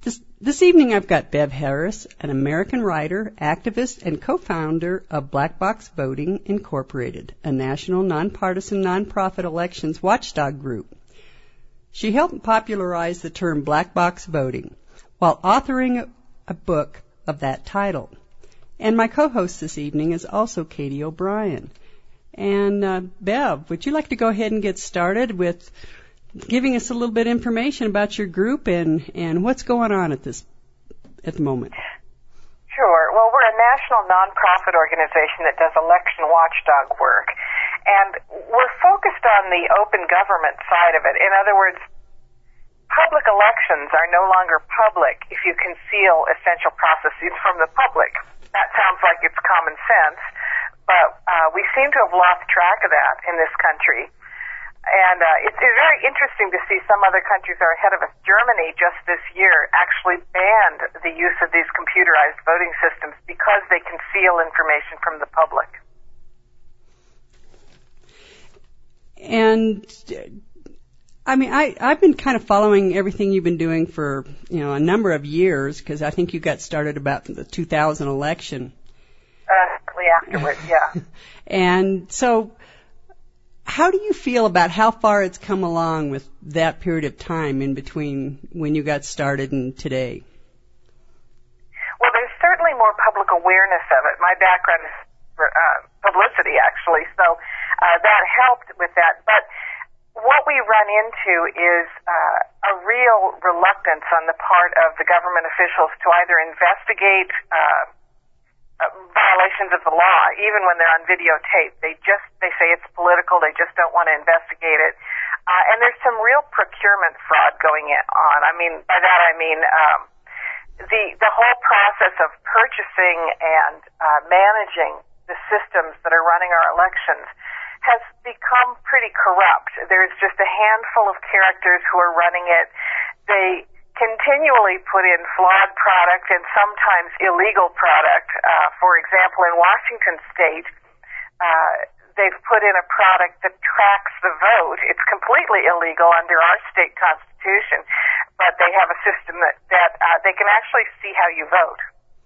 This evening I've got Bev Harris, an American writer, activist, and co-founder of Black Box Voting Incorporated, a national nonpartisan nonprofit elections watchdog group. She helped popularize the term black box voting while authoring a book of that title. And my co-host this evening is also Katie O'Brien. And Bev, would you like to go ahead and get started with giving us a little bit of information about your group and what's going on at the moment? Sure. Well, we're a national nonprofit organization that does election watchdog work, and we're focused on the open government side of it. In other words, public elections are no longer public if you conceal essential processes from the public. That sounds like it's common sense, but we seem to have lost track of that in this country. And it's very interesting to see some other countries are ahead of us. Germany just this year actually banned the use of these computerized voting systems because they conceal information from the public. And I mean, I've been kind of following everything you've been doing for, a number of years, because I think you got started about the 2000 election. Shortly afterwards, yeah. And so, how do you feel about how far it's come along with that period of time in between when you got started and today? Well, there's certainly more public awareness of it. My background is publicity, actually, so that helped with that. But what we run into is a real reluctance on the part of the government officials to either investigate violations of the law, even when they're on videotape. They say it's political. They just don't want to investigate it. And there's some real procurement fraud going on. I mean, by that I mean the whole process of purchasing and managing the systems that are running our elections has become pretty corrupt. There's just a handful of characters who are running it. They continually put in flawed product and sometimes illegal product. For example, in Washington State, they've put in a product that tracks the vote. It's completely illegal under our state constitution, but they have a system that they can actually see how you vote.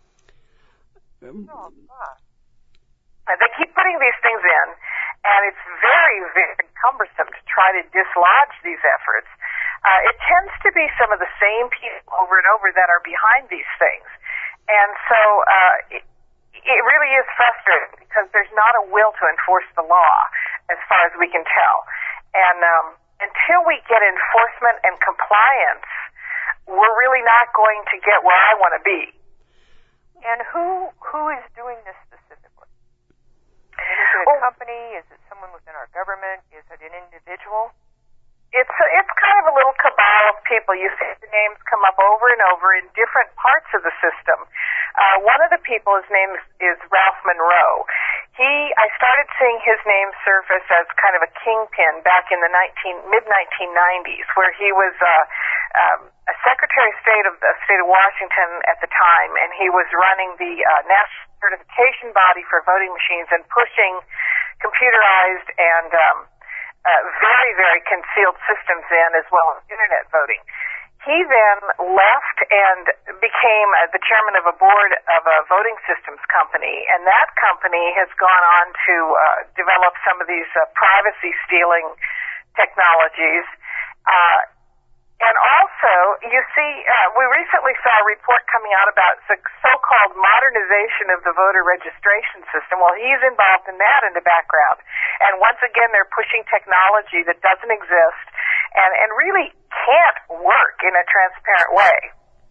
They keep putting these things in, and it's very, very cumbersome to try to dislodge these efforts. It tends to be some of the same people over and over that are behind these things. And so it really is frustrating because there's not a will to enforce the law as far as we can tell. And until we get enforcement and compliance, we're really not going to get where I want to be. And who is doing this specifically? I mean, is it a company? Is it someone within our government? Is it an individual? It's kind of a little cabal of people. You see the names come up over and over in different parts of the system. One of the people, his name is Ralph Monroe. I started seeing his name surface as kind of a kingpin back in the mid-1990s, where he was a Secretary of State of the state of Washington at the time, and he was running the national certification body for voting machines and pushing computerized and very, very concealed systems in, as well as internet voting. He then left and became the chairman of a board of a voting systems company, and that company has gone on to develop some of these privacy-stealing technologies. And also, you see, we recently saw a report coming out about the so-called modernization of the voter registration system. Well, he's involved in that in the background. And once again, they're pushing technology that doesn't exist and really can't work in a transparent way.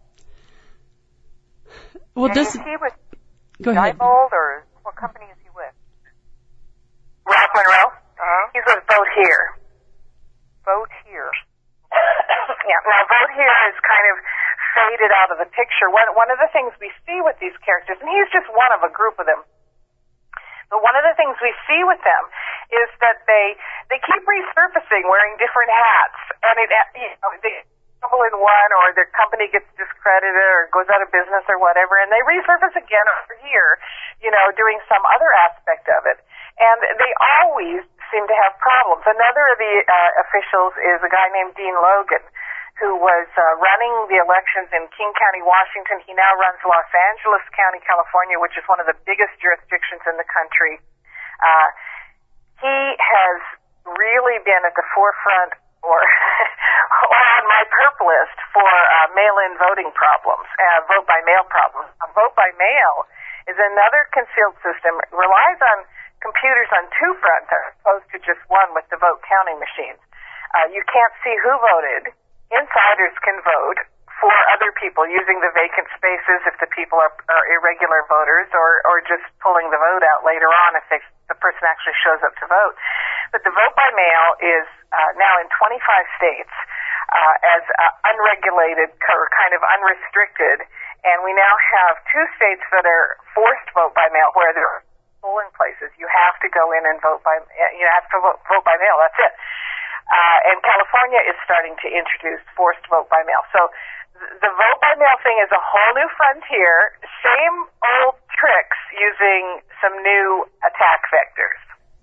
Well, is he with Go ahead. Diebold, or what company is he with? Ralph Monroe? Uh-huh. He's with Vote Here. Vote Here. Yeah, now Vote Here is kind of faded out of the picture. One of the things we see with these characters, and he's just one of a group of them, but one of the things we see with them is that they keep resurfacing wearing different hats, and they trouble in one, or their company gets discredited or goes out of business or whatever, and they resurface again over here, doing some other aspect of it. And they always seem to have problems. Another of the officials is a guy named Dean Logan, who was running the elections in King County, Washington. He now runs Los Angeles County, California, which is one of the biggest jurisdictions in the country. He has really been at the forefront or on my perp list for mail-in voting problems, vote-by-mail problems. Vote-by-mail is another concealed system. It relies on computers on two fronts as opposed to just one with the vote counting machines. You can't see who voted. Insiders can vote for other people using the vacant spaces if the people are irregular voters or just pulling the vote out later on if the person actually shows up to vote. But the vote by mail is now in 25 states as unregulated or kind of unrestricted, and we now have 2 states that are forced vote by mail where there are polling places. You have to go in and vote by mail. That's it. And California is starting to introduce forced vote by mail. So the vote by mail thing is a whole new frontier, same old tricks using some new attack vectors.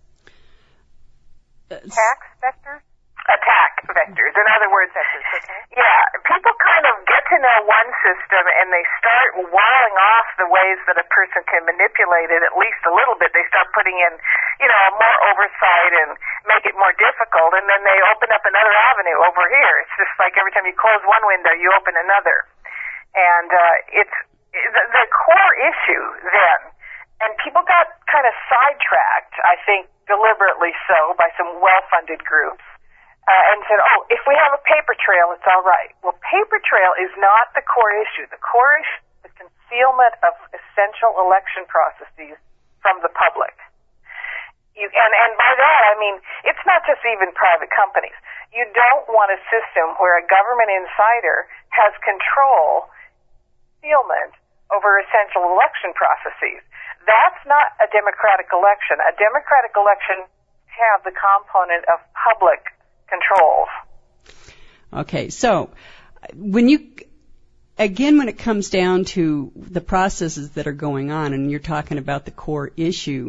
Tax vectors? Attack vectors. In other words, yeah, people kind of get to know one system and they start walling off the ways that a person can manipulate it at least a little bit. They start putting in, more oversight and make it more difficult, and then they open up another avenue over here. It's just like every time you close one window, you open another. And it's the core issue then. And people got kind of sidetracked, I think deliberately so, by some well-funded groups. And said, if we have a paper trail, it's all right. Well, paper trail is not the core issue. The core issue is the concealment of essential election processes from the public. And by that, I mean, it's not just even private companies. You don't want a system where a government insider has control, concealment over essential election processes. That's not a democratic election. A democratic election has the component of public controls. Okay, so when it comes down to the processes that are going on, and you're talking about the core issue,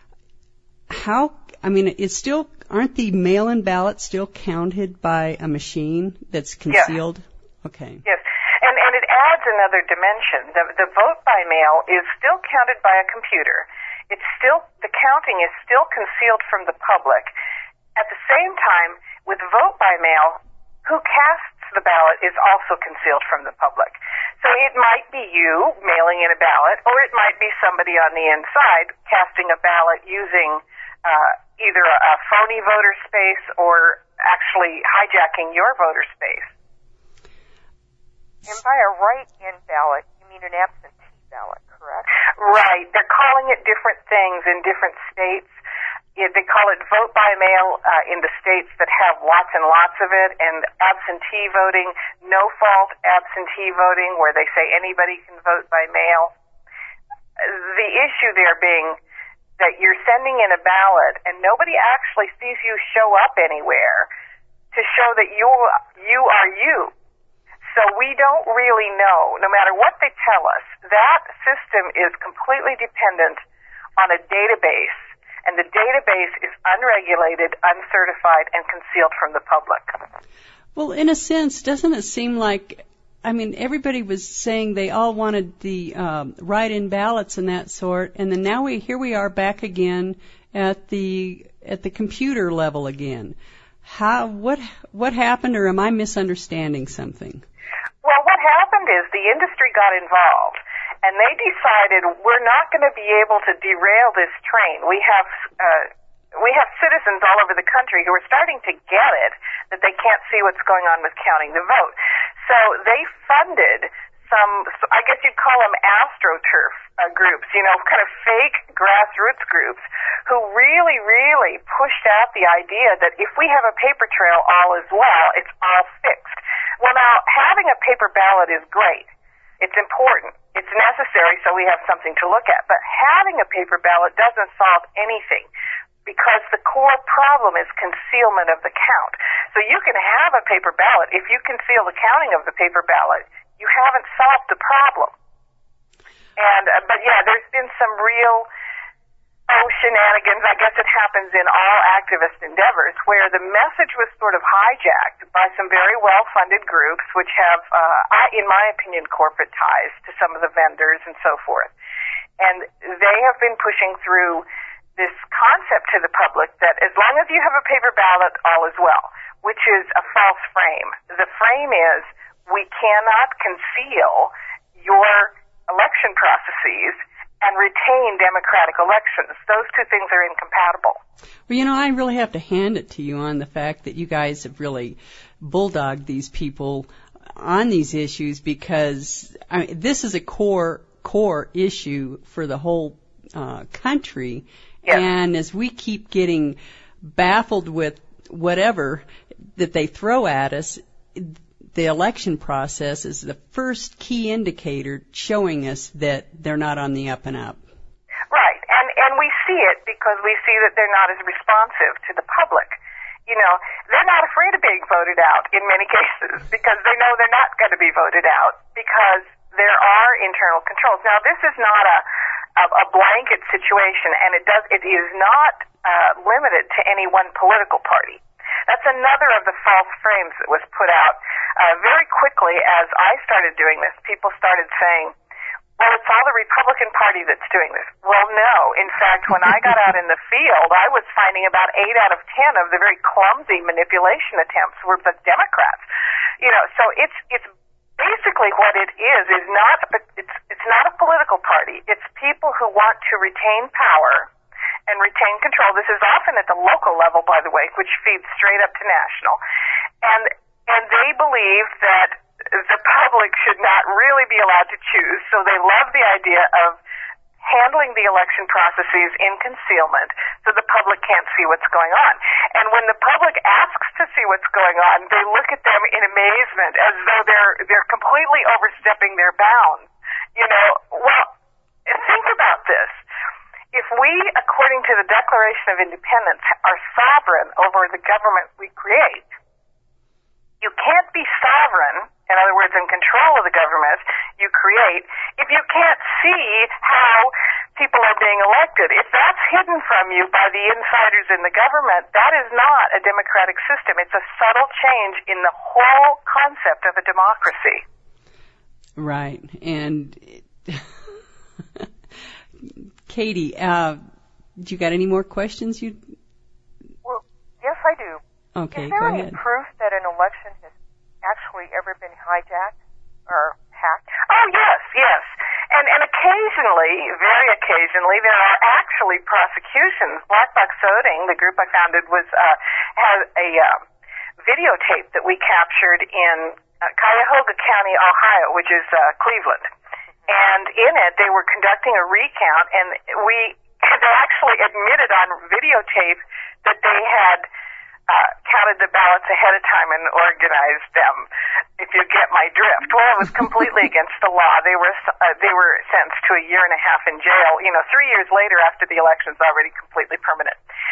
aren't the mail-in ballots still counted by a machine that's concealed? Yes. Okay. Yes, and it adds another dimension. The vote by mail is still counted by a computer. The counting is still concealed from the public. At the same time, with vote by mail, who casts the ballot is also concealed from the public. So it might be you mailing in a ballot, or it might be somebody on the inside casting a ballot using either a phony voter space or actually hijacking your voter space. And by a write-in ballot, you mean an absentee ballot, correct? Right. They're calling it different things in different states. They call it vote by mail in the states that have lots and lots of it, and absentee voting, no-fault absentee voting, where they say anybody can vote by mail. The issue there being that you're sending in a ballot and nobody actually sees you show up anywhere to show that you are you. So we don't really know, no matter what they tell us, that system is completely dependent on a database. And the database is unregulated, uncertified, and concealed from the public. Well, in a sense, doesn't it seem like, everybody was saying they all wanted the write-in ballots and that sort, and then now here we are back again at the computer level again. What happened, or am I misunderstanding something? Well, what happened is the industry got involved. And they decided we're not going to be able to derail this train. We have citizens all over the country who are starting to get it, that they can't see what's going on with counting the vote. So they funded some, I guess you'd call them AstroTurf groups, kind of fake grassroots groups who really, really pushed out the idea that if we have a paper trail, all is well, it's all fixed. Well, now, having a paper ballot is great. It's important. It's necessary so we have something to look at. But having a paper ballot doesn't solve anything because the core problem is concealment of the count. So you can have a paper ballot. If you conceal the counting of the paper ballot, you haven't solved the problem. And but yeah, there's been some real shenanigans. I guess it happens in all activist endeavors where the message was sort of hijacked by some very well-funded groups which have, in my opinion, corporate ties to some of the vendors and so forth. And they have been pushing through this concept to the public that as long as you have a paper ballot, all is well, which is a false frame. The frame is we cannot conceal your election processes and retain democratic elections. Those two things are incompatible. Well, I really have to hand it to you on the fact that you guys have really bulldogged these people on these issues, because this is a core issue for the whole country. Yes. And as we keep getting baffled with whatever that they throw at us, the election process is the first key indicator showing us that they're not on the up and up. Right, and we see it because we see that they're not as responsive to the public. They're not afraid of being voted out in many cases because they know they're not going to be voted out because there are internal controls. Now, this is not a blanket situation, and it is not limited to any one political party. That's another of the false frames that was put out very quickly as I started doing this. People started saying, well, it's all the Republican Party that's doing this. Well, no. In fact, when I got out in the field, I was finding about 8 out of 10 of the very clumsy manipulation attempts were the Democrats. So it's basically what it is not it's not a political party. It's people who want to retain power and retain control. This is often at the local level, by the way, which feeds straight up to national. And they believe that the public should not really be allowed to choose, so they love the idea of handling the election processes in concealment so the public can't see what's going on. And when the public asks to see what's going on, they look at them in amazement as though they're completely overstepping their bounds. Well, think about this. If we, according to the Declaration of Independence, are sovereign over the government we create, you can't be sovereign, in other words, in control of the government you create, if you can't see how people are being elected. If that's hidden from you by the insiders in the government, that is not a democratic system. It's a subtle change in the whole concept of a democracy. Right. And Katie, do you got any more questions? Well, yes, I do. Okay, is there go any ahead. proof that an election has actually ever been hijacked or hacked? Oh, yes. And occasionally, very occasionally, there are actually prosecutions. Black Box Voting, the group I founded, has a videotape that we captured in Cuyahoga County, Ohio, which is Cleveland. And in it, they were conducting a recount, and they actually admitted on videotape that they had counted the ballots ahead of time and organized them, if you get my drift. Well, it was completely against the law. They were sentenced to a 1.5 years in jail, 3 years later after the election's already completely permanent.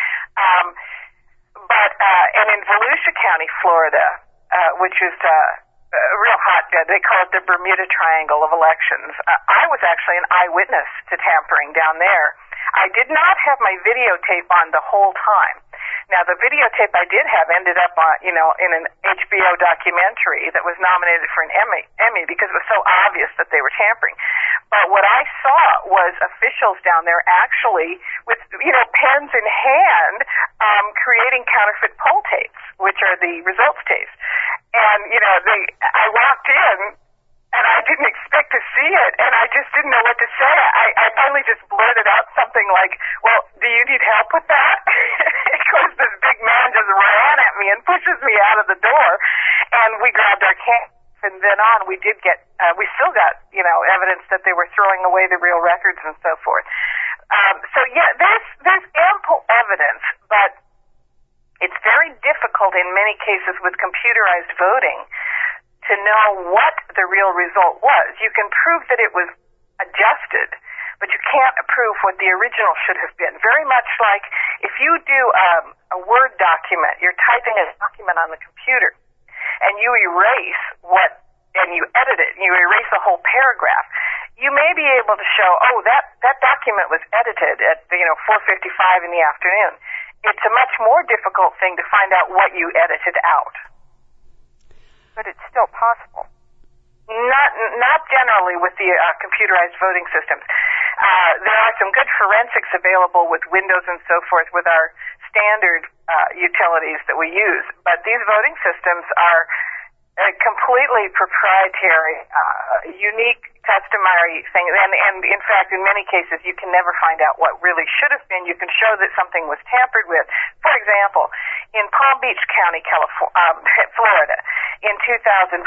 And in Volusia County, Florida, which is a real hotbed, they call it the Bermuda Triangle of elections. I was actually an eyewitness to tampering down there. I did not have my videotape on the whole time. Now, the videotape I did have ended up on, in an HBO documentary that was nominated for an Emmy because it was so obvious that they were tampering. But what I saw was officials down there actually with, pens in hand, creating counterfeit poll tapes, which are the results tapes. And, I walked in, and I didn't expect to see it, and I just didn't know what to say. I finally just blurted out something like, well, do you need help with that? Of course, this big man just ran at me and pushes me out of the door, and we grabbed our cans. And then on, we still got, evidence that they were throwing away the real records and so forth. There's ample evidence, but it's very difficult in many cases with computerized voting to know what the real result was. You can prove that it was adjusted, but you can't prove what the original should have been. Very much like if you do a Word document, you're typing a document on the computer, and you erase and you edit it, and you erase a whole paragraph. you may be able to show, that document was edited at 4:55 in the afternoon. It's a much more difficult thing to find out what you edited out. But it's still possible. Not generally with the computerized voting systems. There are some good forensics available with Windows and so forth with our standard utilities that we use, but these voting systems are completely proprietary, unique, customary thing, and in fact, in many cases, you can never find out what really should have been. You can show that something was tampered with. For example, in Palm Beach County, Florida, in 2004,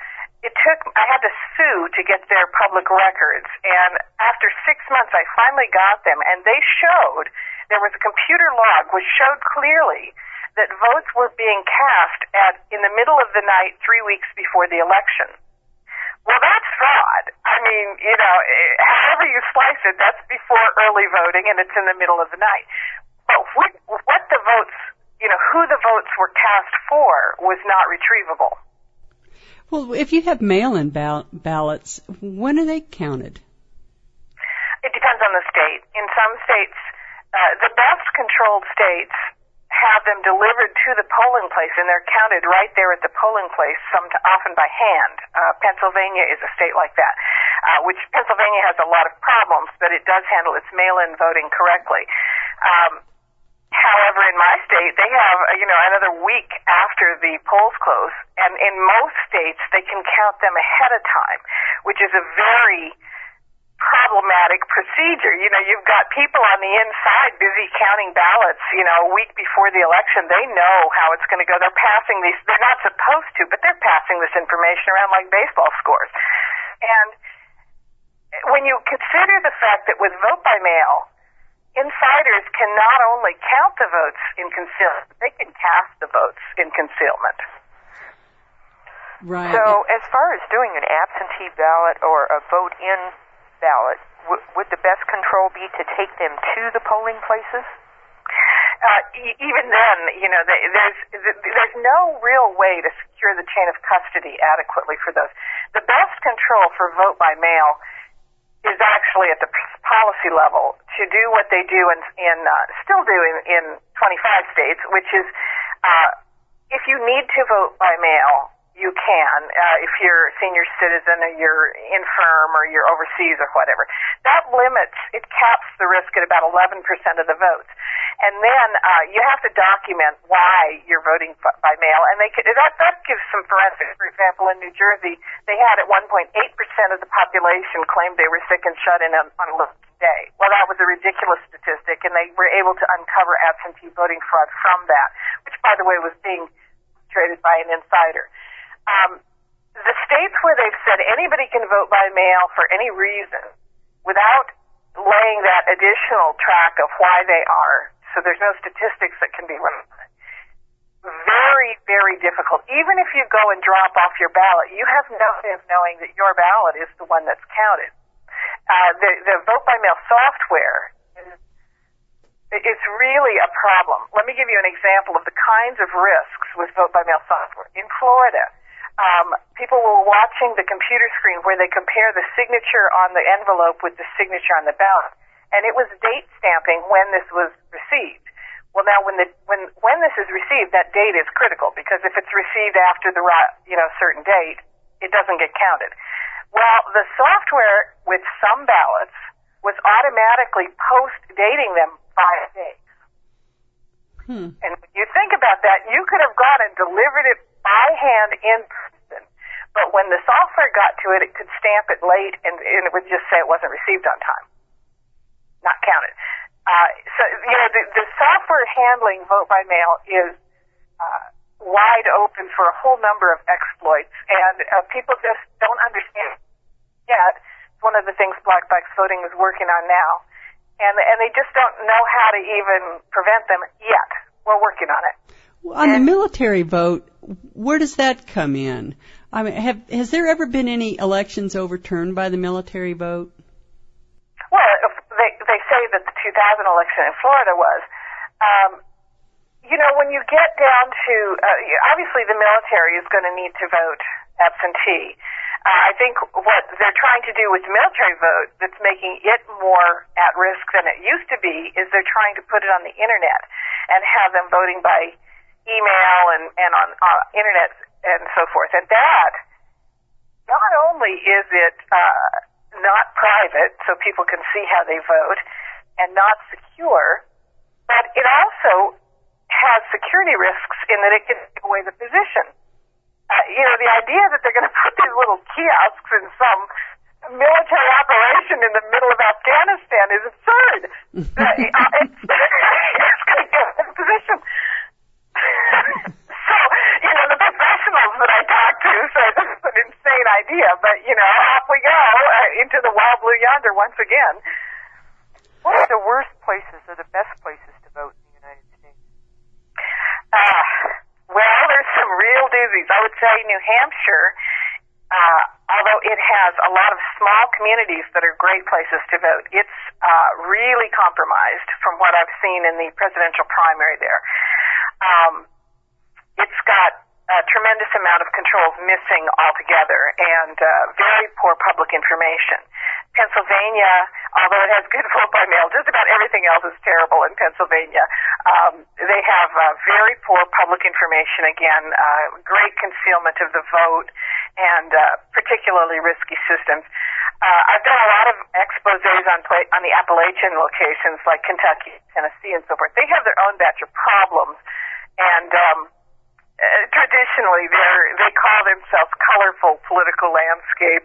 I had to sue to get their public records, and after 6 months, I finally got them, and they showed, there was a computer log which showed clearly that votes were being cast in the middle of the night 3 weeks before the election. Well, that's fraud. I mean, however you slice it, that's before early voting, and it's in the middle of the night. But what the votes, who the votes were cast for was not retrievable. Well, if you have mail-in ballots, when are they counted? It depends on the state. In some states, the best controlled states have them delivered to the polling place, and they're counted right there at the polling place, often by hand. Pennsylvania is a state like that, which Pennsylvania has a lot of problems, but it does handle its mail-in voting correctly. However, in my state, they have, another week after the polls close, and in most states, they can count them ahead of time, which is a very problematic procedure. You've got people on the inside busy counting ballots, a week before the election. They know how it's going to go. They're passing these, they're not supposed to, but they're passing this information around like baseball scores. And when you consider the fact that with vote by mail, insiders can not only count the votes in concealment, they can cast the votes in concealment. Right. So as far as doing an absentee ballot or a vote-in ballot, would the best control be to take them to the polling places? Even then, there's no real way to secure the chain of custody adequately for those. The best control for vote by mail is actually at the policy level to do what they do still do in 25 states, which is if you need to vote by mail, you can, if you're a senior citizen or you're infirm or you're overseas or whatever. That it caps the risk at about 11% of the votes. And then you have to document why you're voting by mail, and that gives some forensics. For example, in New Jersey, they had at 1.8% of the population claimed they were sick and shut in on election day. Well, that was a ridiculous statistic, and they were able to uncover absentee voting fraud from that, which, by the way, was being traded by an insider. The states where they've said anybody can vote by mail for any reason without laying that additional track of why they are, so there's no statistics that can be run. Very, very difficult. Even if you go and drop off your ballot, you have no way of knowing that your ballot is the one that's counted. The vote by mail software it's really a problem. Let me give you an example of the kinds of risks with vote by mail software. In Florida, people were watching the computer screen where they compare the signature on the envelope with the signature on the ballot, and it was date stamping when this was received. Well, now when this is received, that date is critical, because if it's received after the certain date, it doesn't get counted. Well, the software with some ballots was automatically post-dating them by a date. And when you think about that, you could have gone and delivered it by hand in person, but when the software got to it, it could stamp it late, and it would just say it wasn't received on time, not counted. The software handling vote by mail is wide open for a whole number of exploits, and people just don't understand yet. It's one of the things Black Box Voting is working on now, and they just don't know how to even prevent them yet. We're working on it. On the military vote, where does that come in? I mean, has there ever been any elections overturned by the military vote? Well, they say that the 2000 election in Florida was. When you get down to, obviously the military is going to need to vote absentee. I think what they're trying to do with the military vote that's making it more at risk than it used to be is they're trying to put it on the internet and have them voting by email and on internet and so forth. And that, not only is it not private, so people can see how they vote, and not secure, but it also has security risks in that it can take away the position. The idea that they're going to put these little kiosks in some military operation in the middle of Afghanistan is absurd. It's going to give them a position. So, the professionals that I talk to say this is an insane idea, but, off we go into the wild blue yonder once again. What are the worst places or the best places to vote in the United States? Well, there's some real doozies. I would say New Hampshire, although it has a lot of small communities that are great places to vote, it's really compromised from what I've seen in the presidential primary there. It's got a tremendous amount of controls missing altogether and very poor public information. Pennsylvania, although it has good vote by mail, just about everything else is terrible in Pennsylvania. They have very poor public information, again, great concealment of the vote, and particularly risky systems. I've done a lot of exposés on the Appalachian locations like Kentucky, Tennessee, and so forth. They have their own batch of problems, and traditionally they call themselves colorful political landscapes.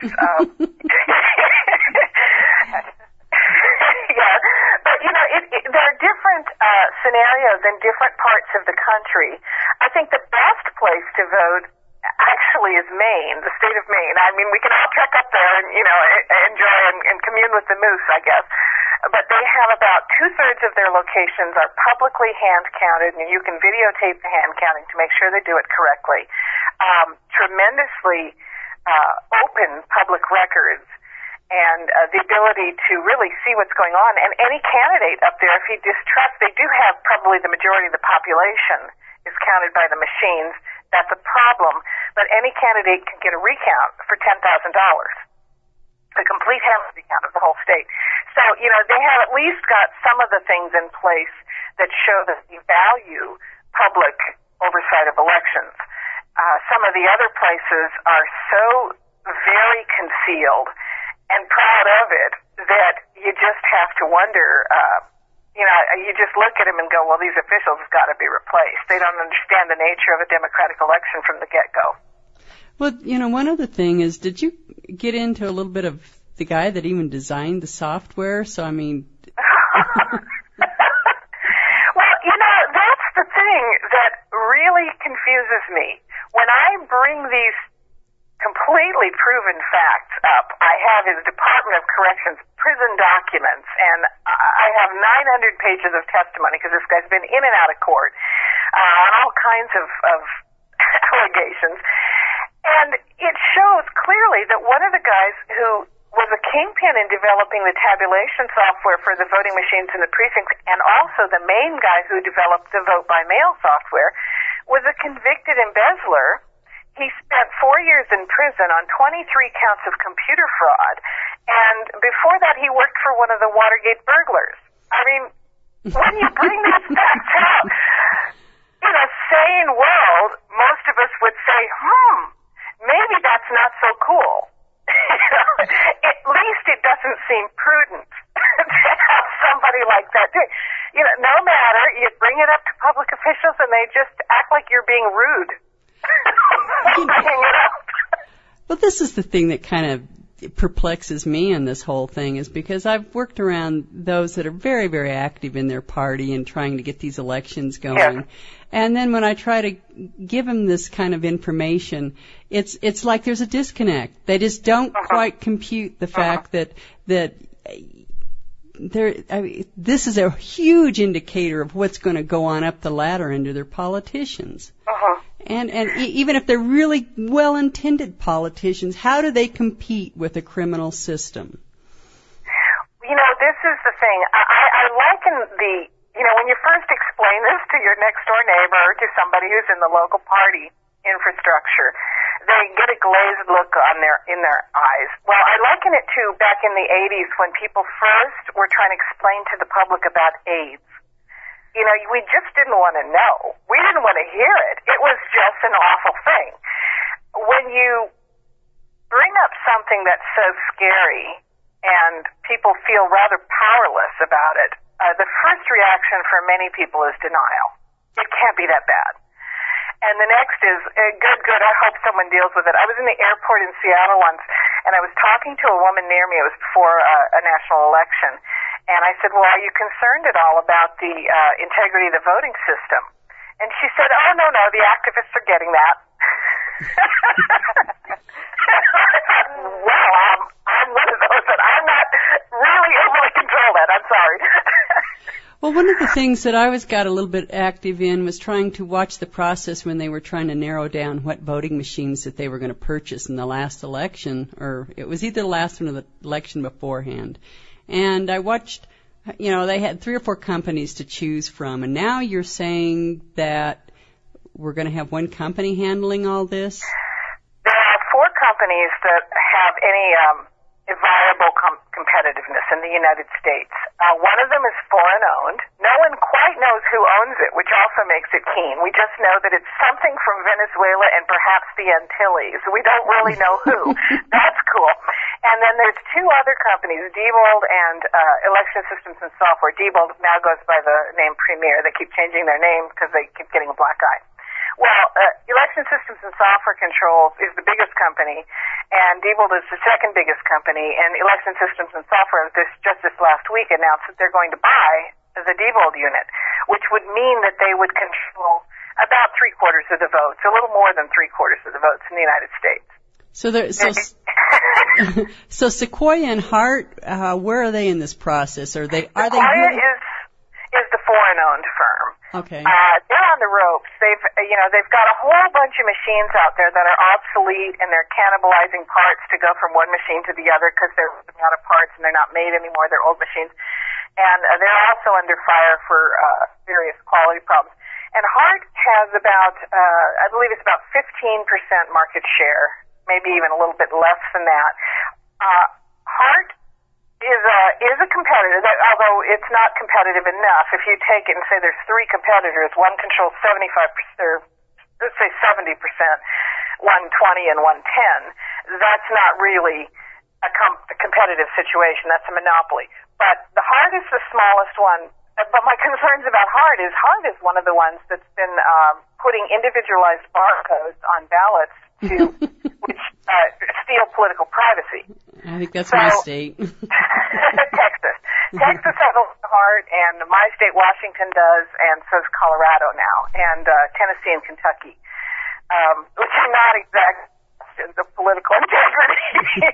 Yeah, but there are different scenarios in different parts of the country. I think the best place to vote actually is Maine, the state of Maine. I mean, we can all trek up there and enjoy and commune with the moose, I guess. But they have about 2/3 of their locations are publicly hand counted, and you can videotape the hand counting to make sure they do it correctly. Tremendously open public records, and the ability to really see what's going on. And any candidate up there, if he distrusts, they do have probably the majority of the population is counted by the machines. That's a problem. But any candidate can get a recount for $10,000. A complete hand recount of the whole state. So, they have at least got some of the things in place that show that they value public oversight of elections. Some of the other places are so very concealed and proud of it that you just have to wonder, you just look at them and go, well, these officials have got to be replaced. They don't understand the nature of a democratic election from the get-go. Well, one other thing is, did you get into a little bit of the guy that even designed the software? So, I mean... Well, that's the thing that really confuses me. When I bring these completely proven facts up, I have his Department of Corrections prison documents, and I have 900 pages of testimony because this guy's been in and out of court on all kinds of allegations. And it shows clearly that one of the guys who was a kingpin in developing the tabulation software for the voting machines in the precincts, and also the main guy who developed the vote-by-mail software, was a convicted embezzler. He spent 4 years in prison on 23 counts of computer fraud, and before that he worked for one of the Watergate burglars. I mean, when you bring these facts out, in a sane world, most of us would say, maybe that's not so cool. At least it doesn't seem prudent to have somebody like that do it. No matter, you bring it up to public officials and they just act like you're being rude. Bringing it up. Well, this is the thing that kind of perplexes me in this whole thing, is because I've worked around those that are very, very active in their party and trying to get these elections going. Yeah. And then when I try to give them this kind of information, it's like there's a disconnect. They just don't quite compute the fact that this is a huge indicator of what's going to go on up the ladder into their politicians. And even if they're really well-intended politicians, how do they compete with a criminal system? This is the thing. I liken when you first explain this to your next-door neighbor or to somebody who's in the local party, infrastructure, they get a glazed look in their eyes. Well, I liken it to back in the 80s when people first were trying to explain to the public about AIDS. You know, we just didn't want to know. We didn't want to hear it. It was just an awful thing. When you bring up something that's so scary and people feel rather powerless about it, the first reaction for many people is denial. It can't be that bad. And the next is, good, I hope someone deals with it. I was in the airport in Seattle once, and I was talking to a woman near me. It was before a national election. And I said, well, are you concerned at all about the integrity of the voting system? And she said, oh, no, the activists are getting that. Well, I'm one of those that I'm not really able to control that. I'm sorry. Well, one of the things that I got a little bit active in was trying to watch the process when they were trying to narrow down what voting machines that they were going to purchase in the last election, or it was either the last one or the election beforehand. And I watched, you know, they had 3 or 4 companies to choose from, and now you're saying that we're going to have one company handling all this? There are 4 companies that have any viable competitiveness in the United States. One of them is foreign-owned. No one quite knows who owns it, which also makes it keen. We just know that it's something from Venezuela and perhaps the Antilles. We don't really know who. That's cool. And then there's 2 other companies, Diebold and Election Systems and Software. Diebold now goes by the name Premier. They keep changing their name because they keep getting a black eye. Well, Election Systems and Software Controls is the biggest company, and Diebold is the second biggest company, and Election Systems and Software just this last week announced that they're going to buy the Diebold unit, which would mean that they would control about 3/4 of the votes, a little more than 3/4 of the votes in the United States. So Sequoia and Hart, where are they in this process? Sequoia is the foreign-owned firm. Okay. They're on the ropes. They've got a whole bunch of machines out there that are obsolete, and they're cannibalizing parts to go from one machine to the other because they're running out of parts and they're not made anymore. They're old machines. And they're also under fire for various quality problems. And Hart has about, I believe it's about 15% market share, maybe even a little bit less than that. Hart is a competitor, although it's not competitive enough. If you take it and say there's 3 competitors, one controls 75%, or let's say 70%, 120 and 110, that's not really a competitive situation. That's a monopoly. But the Hart is the smallest one. But my concerns about Hart is one of the ones that's been putting individualized barcodes on ballots to which steal political privacy. I think that's my state. Texas. Texas has a Hart, and my state, Washington, does, and so does Colorado now, and Tennessee and Kentucky, which are not exact questions of political integrity.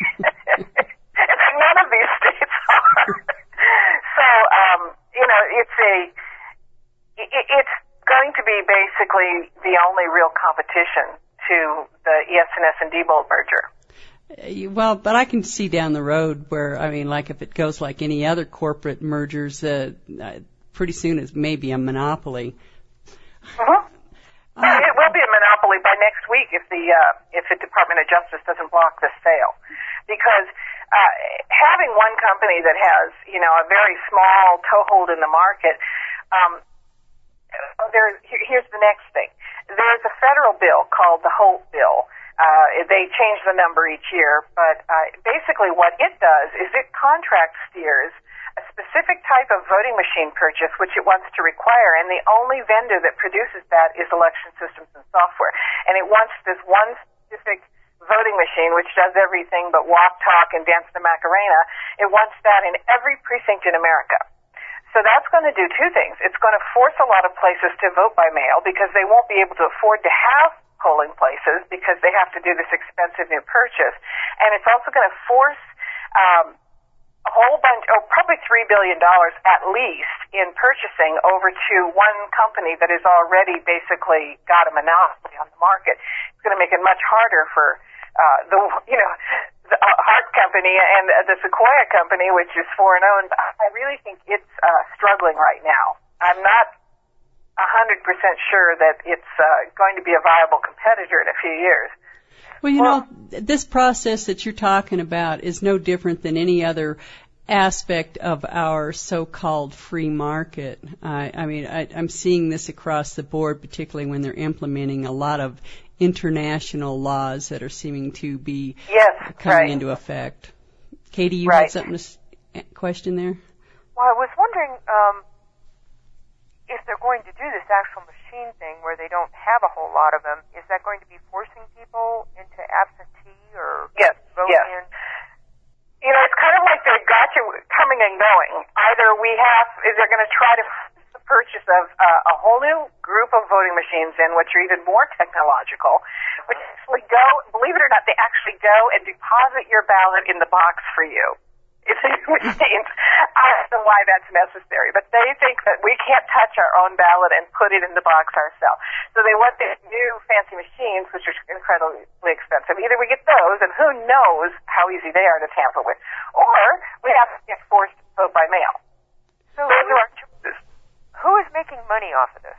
None of these states are. So, it's going to be basically the only real competition to the ES&S and Diebold merger. Well, but I can see down the road where, like if it goes like any other corporate mergers, pretty soon it's maybe a monopoly. Mm-hmm. It will be a monopoly by next week if the Department of Justice doesn't block this sale. Because having one company that has, a very small toehold in the market, here's the next thing. There's a federal bill called the Holt Bill. They change the number each year, but basically what it does is it contract steers a specific type of voting machine purchase which it wants to require, and the only vendor that produces that is Election Systems and Software. And it wants this one specific voting machine which does everything but walk, talk, and dance the Macarena. It wants that in every precinct in America. So that's going to do 2 things. It's going to force a lot of places to vote by mail because they won't be able to afford to have polling places because they have to do this expensive new purchase. And it's also going to force a whole bunch, probably $3 billion at least in purchasing over to one company that has already basically got a monopoly on the market. It's going to make it much harder for the Hart company and the Sequoia company, which is foreign owned. I really think it's struggling right now. I'm not 100% sure that it's going to be a viable competitor in a few years. Well, you know, this process that you're talking about is no different than any other aspect of our so-called free market. I'm seeing this across the board, particularly when they're implementing a lot of international laws that are seeming to be coming into effect. Katie, you had something question there? Well, I was wondering if they're going to do this actual machine thing where they don't have a whole lot of them, is that going to be forcing people into absentee or vote in? You know, it's kind of like they've got you coming and going. Either they're going to try to the purchase of a whole new group of voting machines in which are even more technological, which actually believe it or not, they actually go and deposit your ballot in the box for you. It's machines. I don't know why that's necessary, but they think that we can't touch our own ballot and put it in the box ourselves. So they want these new fancy machines, which are incredibly expensive. Either we get those, and who knows how easy they are to tamper with, or we have to get forced to vote by mail. So those are our choices. Who is making money off of this?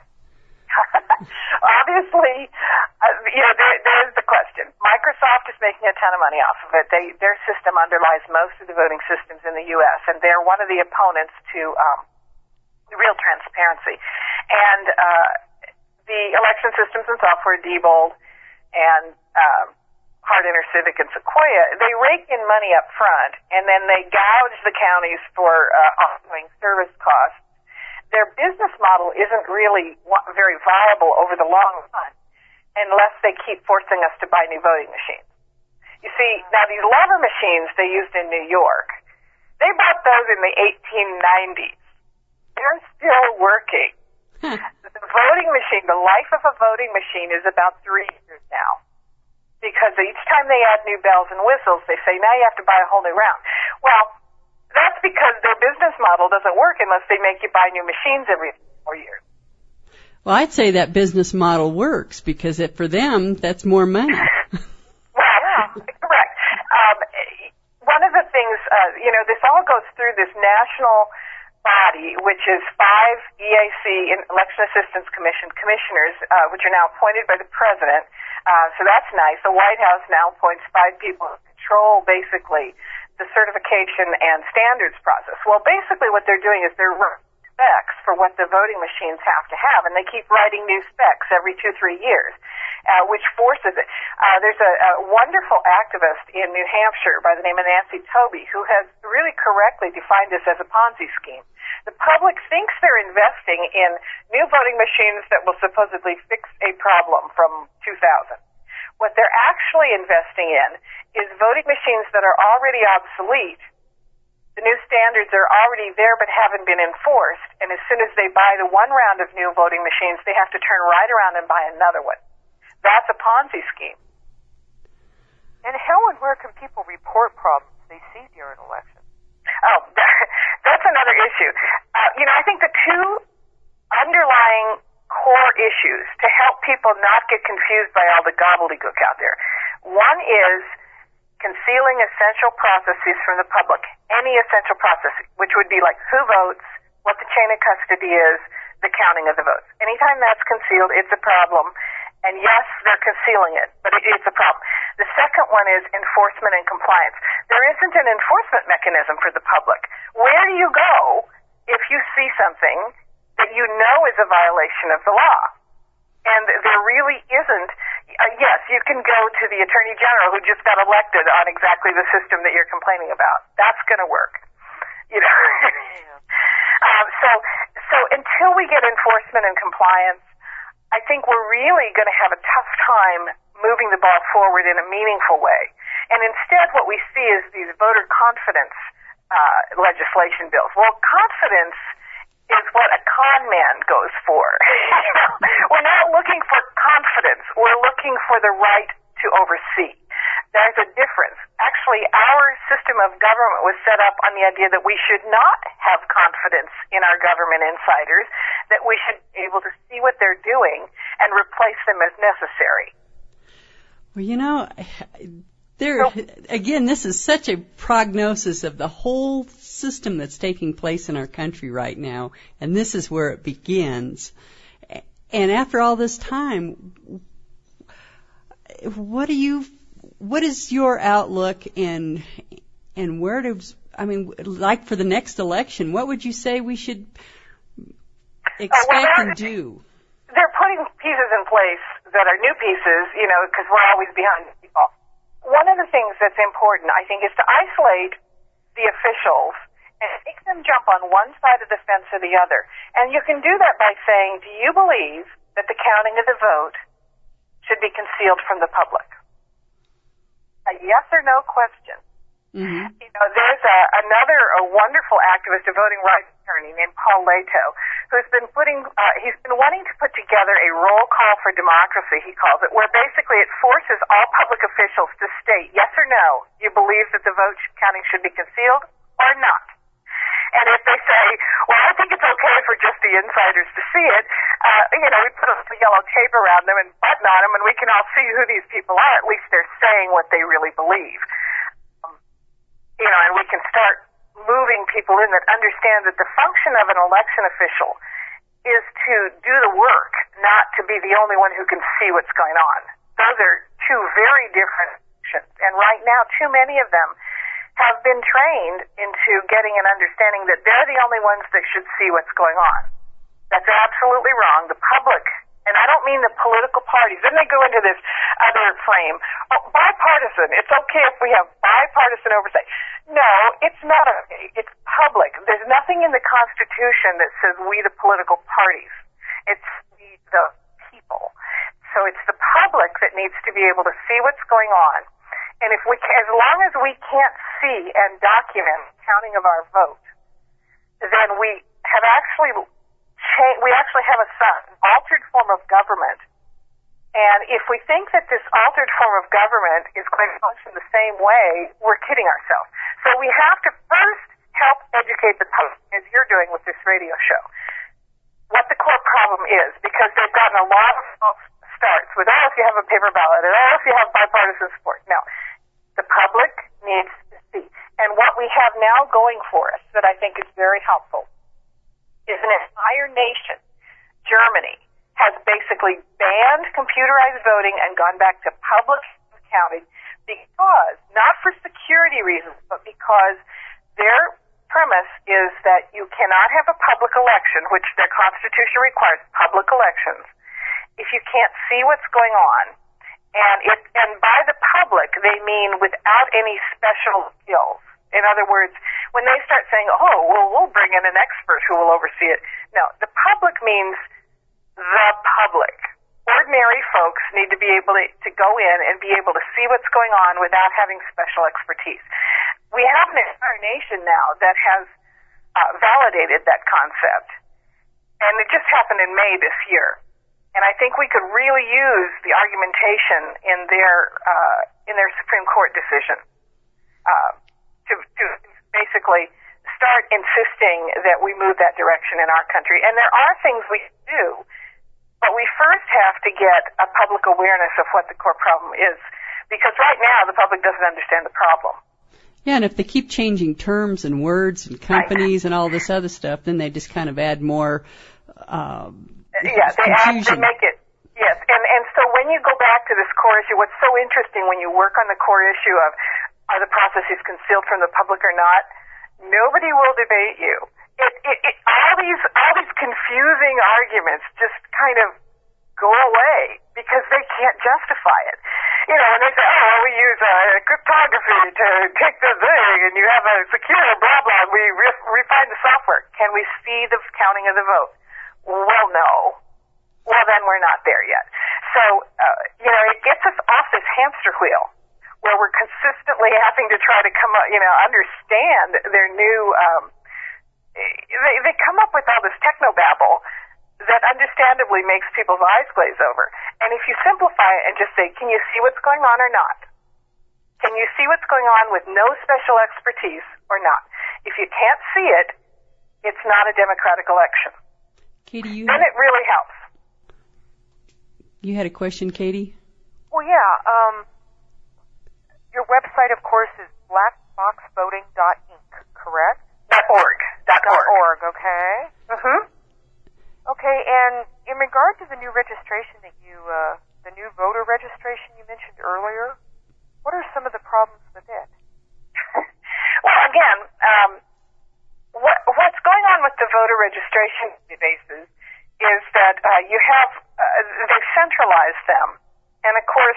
Obviously, there's the question. Microsoft is making a ton of money off of it. Their system underlies most of the voting systems in the U.S., and they're one of the opponents to real transparency. And the election systems and software, Diebold and Hart InterCivic and Sequoia, they rake in money up front, and then they gouge the counties for ongoing service costs. Their business model isn't really very viable over the long run unless they keep forcing us to buy new voting machines. You see, now these lever machines they used in New York, they bought those in the 1890s. They're still working. The voting machine, the life of a voting machine is about 3 years now. Because each time they add new bells and whistles, they say, now you have to buy a whole new round. Well, that's because their business model doesn't work unless they make you buy new machines every 4 years. Well, I'd say that business model works because for them, that's more money. Well, correct. One of the things, this all goes through this national body, which is 5 EAC, Election Assistance Commission commissioners, which are now appointed by the president. So that's nice. The White House now appoints 5 people who control, basically, the certification and standards process. Well, basically what they're doing is they're writing specs for what the voting machines have to have, and they keep writing new specs every 2-3 years, which forces it. There's a wonderful activist in New Hampshire by the name of Nancy Tobey who has really correctly defined this as a Ponzi scheme. The public thinks they're investing in new voting machines that will supposedly fix a problem from 2000. What they're actually investing in is voting machines that are already obsolete. The new standards are already there but haven't been enforced, and as soon as they buy the one round of new voting machines, they have to turn right around and buy another one. That's a Ponzi scheme. And how and where can people report problems they see during elections? Oh, that's another issue. I think the two underlying core issues to help people not get confused by all the gobbledygook out there. One is concealing essential processes from the public, any essential process, which would be like who votes, what the chain of custody is, the counting of the votes. Anytime that's concealed, it's a problem. And yes, they're concealing it, but it's a problem. The second one is enforcement and compliance. There isn't an enforcement mechanism for the public. Where do you go if you see something that you know is a violation of the law? And there really isn't. Yes, you can go to the Attorney General who just got elected on exactly the system that you're complaining about. That's going to work. So until we get enforcement and compliance, I think we're really going to have a tough time moving the ball forward in a meaningful way. And instead what we see is these voter confidence legislation bills. Well, confidence is what a con man goes for. We're not looking for confidence. We're looking for the right to oversee. There's a difference. Actually, our system of government was set up on the idea that we should not have confidence in our government insiders, that we should be able to see what they're doing and replace them as necessary. Well, again, this is such a prognosis of the whole system that's taking place in our country right now, and this is where it begins. And after all this time, what is your outlook and where does, like for the next election, what would you say we should expect and do? They're putting pieces in place that are new pieces, because we're always behind people. One of the things that's important, I think, is to isolate the officials and make them jump on one side of the fence or the other. And you can do that by saying, do you believe that the counting of the vote should be concealed from the public? A yes or no question. Mm-hmm. There's another wonderful activist, a voting rights attorney named Paul Leto, who's been he's been wanting to put together a roll call for democracy, he calls it, where basically it forces all public officials to state yes or no, you believe that the vote counting should be concealed or not. And if they say, well, I think it's okay for just the insiders to see it, we put a yellow tape around them and button on them, and we can all see who these people are. At least they're saying what they really believe. And we can start moving people in that understand that the function of an election official is to do the work, not to be the only one who can see what's going on. Those are two very different functions. And right now, too many of them have been trained into getting an understanding that they're the only ones that should see what's going on. That's absolutely wrong. The public, and I don't mean the political parties, then they go into this other frame. Oh, bipartisan. It's okay if we have bipartisan oversight. No, it's not okay. It's public. There's nothing in the Constitution that says we, the political parties. It's the people. So it's the public that needs to be able to see what's going on. And as long as we can't see and document counting of our vote, then we actually have an altered form of government. And if we think that this altered form of government is going to function the same way, we're kidding ourselves. So we have to first help educate the public, as you're doing with this radio show, what the core problem is, because they've gotten a lot of false starts with, if you have a paper ballot, and if you have bipartisan support. No. The public needs to see. And what we have now going for us that I think is very helpful is an entire nation, Germany, has basically banned computerized voting and gone back to public counting because, not for security reasons, but because their premise is that you cannot have a public election, which their constitution requires public elections, if you can't see what's going on. And by the public, they mean without any special skills. In other words, when they start saying, we'll bring in an expert who will oversee it. No, the public means the public. Ordinary folks need to be able to go in and be able to see what's going on without having special expertise. We have an entire nation now that has validated that concept. And it just happened in May this year. And I think we could really use the argumentation in their Supreme Court decision to basically start insisting that we move that direction in our country. And there are things we can do, but we first have to get a public awareness of what the core problem is, because right now the public doesn't understand the problem. Yeah, and if they keep changing terms and words and companies and all this other stuff, then they just kind of add more they make it. Yes, and so when you go back to this core issue, what's so interesting when you work on the core issue of are the processes concealed from the public or not, nobody will debate you. All these confusing arguments just kind of go away because they can't justify it. And they say, we use cryptography to take the thing, and you have a secure blah blah. We refine the software. Can we see the counting of the vote? Well, no. Well, then we're not there yet. So, it gets us off this hamster wheel where we're consistently having to try to come up, understand their new, they come up with all this technobabble that understandably makes people's eyes glaze over. And if you simplify it and just say, can you see what's going on or not? Can you see what's going on with no special expertise or not? If you can't see it, it's not a democratic election. Katie, then it really helps. You had a question, Katie? Well, yeah. Your website, of course, is blackboxvoting.inc, correct? .org. .org, okay. Mm-hmm. Okay, and in regard regard to the new registration that the new voter registration you mentioned earlier, what are some of the problems with it? Well, again, what's going on with the voter registration databases is that you have, they've centralized them. And of course,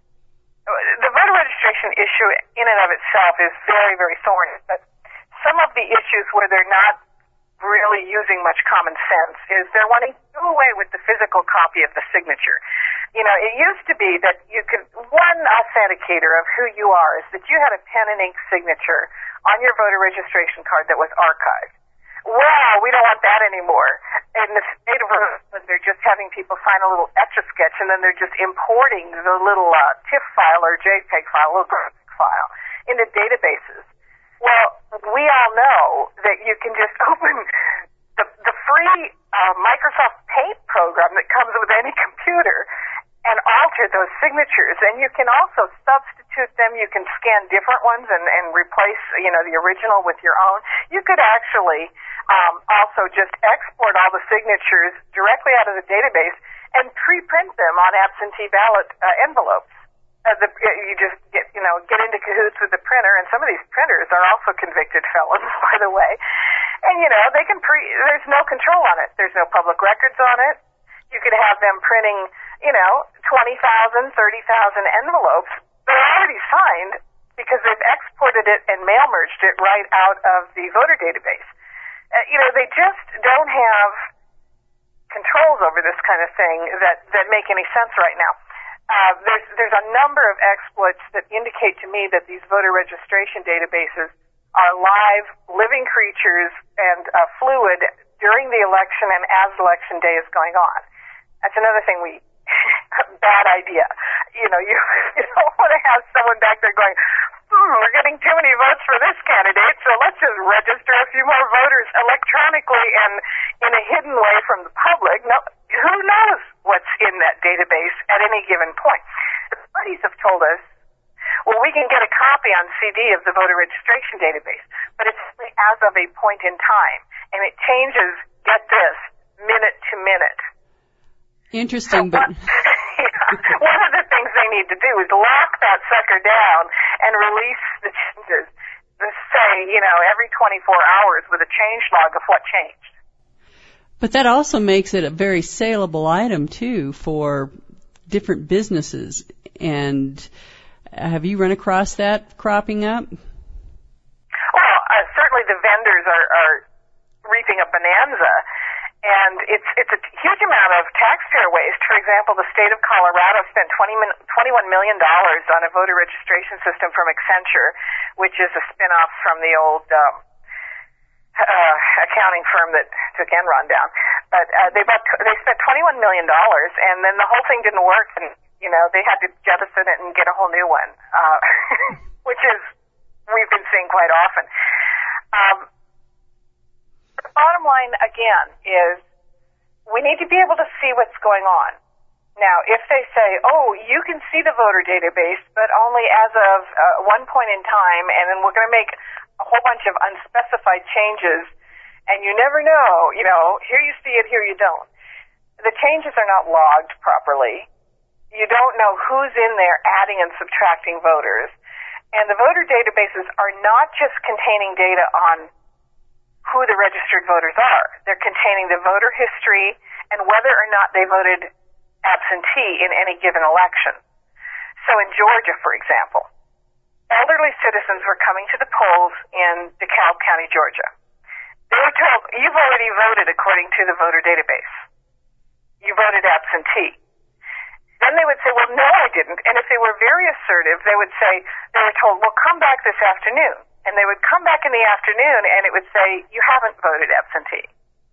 the voter registration issue in and of itself is very, very thorny. But some of the issues where they're not really using much common sense is they're wanting to do away with the physical copy of the signature. You know, it used to be that you could, one authenticator of who you are is that you had a pen and ink signature on your voter registration card that was archived. Well, we don't want that anymore. In the state of Rhode Island, they're just having people sign a little Etch-a-Sketch, and then they're just importing the little TIFF file or JPEG file, little graphic file, into databases. Well, we all know that you can just open the free Microsoft Paint program that comes with any computer and alter those signatures. And you can also substitute them. You can scan different ones and replace, you know, the original with your own. You could actually also just export all the signatures directly out of the database and pre-print them on absentee ballot envelopes. You just get into cahoots with the printer, and some of these printers are also convicted felons, by the way. And, you know, they can there's no control on it. There's no public records on it. You could have them printing, you know, 20,000, 30,000 envelopes. They're already signed because they've exported it and mail merged it right out of the voter database. You know, they just don't have controls over this kind of thing that make any sense right now. There's a number of exploits that indicate to me that these voter registration databases are live, living creatures and fluid during the election and as election day is going on. That's another thing bad idea. You know, you don't want to have someone back there going, we're getting too many votes for this candidate, so let's just register a few more voters electronically and in a hidden way from the public. No, who knows what's in that database at any given point? The parties have told us, well, we can get a copy on CD of the voter registration database, but it's only as of a point in time, and it changes, get this, minute to minute. Interesting, so one of the things they need to do is lock that sucker down and release the changes. Say, you know, every 24 hours with a change log of what changed. But that also makes it a very saleable item, too, for different businesses. And have you run across that cropping up? Well, certainly the vendors are reaping a bonanza. And it's a huge amount of taxpayer waste. For example, the state of Colorado spent $21 million on a voter registration system from Accenture, which is a spin-off from the old accounting firm that took Enron down. But they spent $21 million, and then the whole thing didn't work, and you know they had to jettison it and get a whole new one, which is we've been seeing quite often. The bottom line, again, is we need to be able to see what's going on. Now, if they say, oh, you can see the voter database, but only as of one point in time, and then we're going to make a whole bunch of unspecified changes, and you never know, you know, here you see it, here you don't. The changes are not logged properly. You don't know who's in there adding and subtracting voters. And the voter databases are not just containing data on who the registered voters are. They're containing the voter history and whether or not they voted absentee in any given election. So in Georgia, for example, elderly citizens were coming to the polls in DeKalb County, Georgia. They were told, you've already voted according to the voter database. You voted absentee. Then they would say, well, no, I didn't. And if they were very assertive, they would say, they were told, well, come back this afternoon. And they would come back in the afternoon, and it would say, you haven't voted absentee.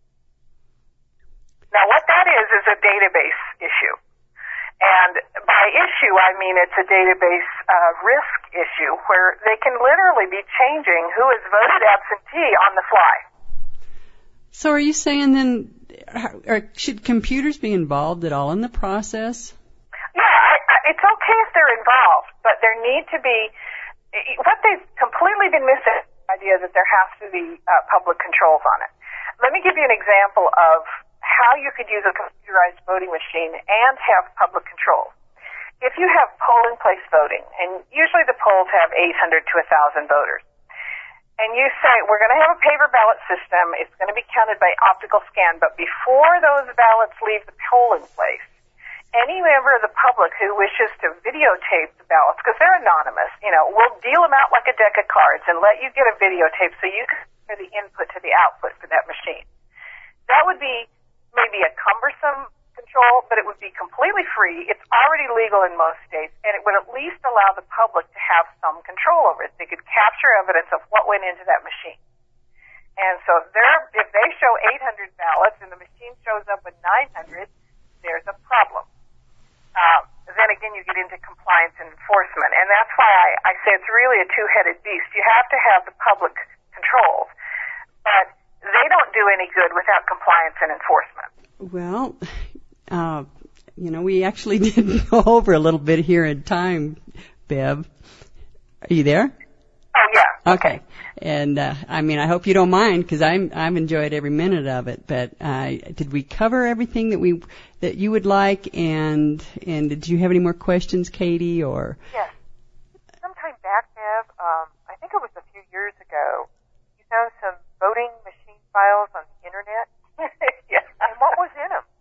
Now, what that is a database issue. And by issue, I mean it's a database risk issue where they can literally be changing who has voted absentee on the fly. So are you saying then, should computers be involved at all in the process? Yeah, it's okay if they're involved, but there need to be, what they've completely been missing, the idea that there has to be public controls on it. Let me give you an example of how you could use a computerized voting machine and have public control. If you have polling place voting, and usually the polls have 800 to 1,000 voters, and you say, we're going to have a paper ballot system, it's going to be counted by optical scan, but before those ballots leave the polling place, any member of the public who wishes to videotape the ballots, because they're anonymous, we'll deal them out like a deck of cards and let you get a videotape so you can hear the input to the output for that machine. That would be maybe a cumbersome control, but it would be completely free. It's already legal in most states, and it would at least allow the public to have some control over it. They could capture evidence of what went into that machine. And so if they show 800 ballots and the machine shows up with 900, there's a problem. Then again, you get into compliance and enforcement, and that's why I say it's really a two-headed beast. You have to have the public controls, but they don't do any good without compliance and enforcement. Well, we actually did go over a little bit here in time, Bev. Are you there? Oh, yeah. Okay. And, I hope you don't mind, because I've enjoyed every minute of it, but, did we cover everything that you would like, and did you have any more questions, Katie, or? Yes. Sometime back, Bev, I think it was a few years ago, you found some voting machine files on the internet. Yes. And what was in them?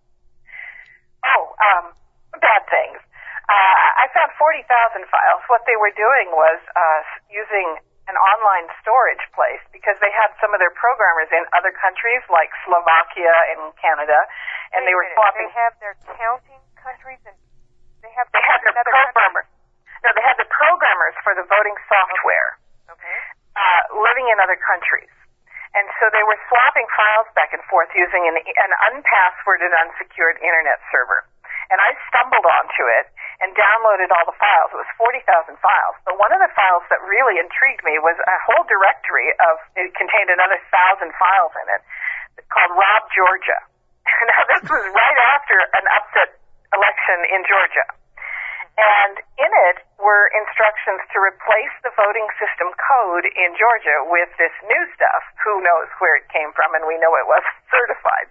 Bad things. I found 40,000 files. What they were doing was using an online storage place because they had some of their programmers in other countries like Slovakia and Canada, and they were swapping. They have their counting countries, and they have their programmers. No, they had the programmers for the voting software. Okay. Living in other countries. And so they were swapping files back and forth using an unpassworded, unsecured internet server. And I stumbled onto it and downloaded all the files. It was 40,000 files. But one of the files that really intrigued me was a whole directory it contained another 1,000 files in it called Rob Georgia. Now, this was right after an upset election in Georgia. And in it were instructions to replace the voting system code in Georgia with this new stuff. Who knows where it came from, and we know it wasn't certified.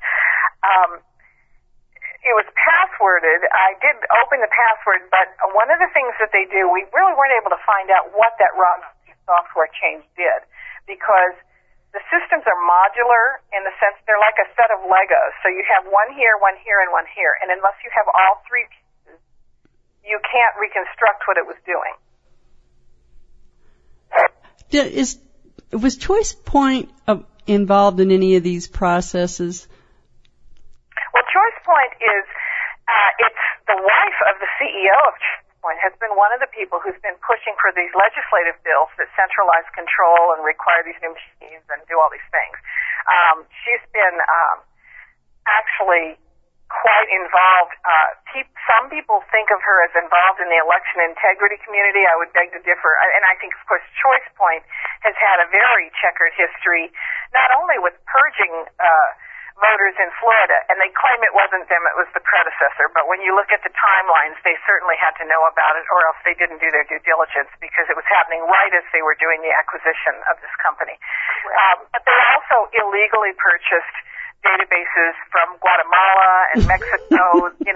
It was passworded. I did open the password, but one of the things that they do, we really weren't able to find out what that software change did, because the systems are modular in the sense they're like a set of Legos. So you have one here, and one here. And unless you have all three pieces, you can't reconstruct what it was doing. Was Choice Point involved in any of these processes? Well, Choice Point is, it's the wife of the CEO of Choice Point, has been one of the people who's been pushing for these legislative bills that centralize control and require these new machines and do all these things. She's been actually quite involved. Some people think of her as involved in the election integrity community. I would beg to differ. And I think, of course, Choice Point has had a very checkered history, not only with purging voters in Florida, and they claim it wasn't them, it was the predecessor, but when you look at the timelines, they certainly had to know about it, or else they didn't do their due diligence, because it was happening right as they were doing the acquisition of this company. But they also illegally purchased databases from Guatemala and Mexico,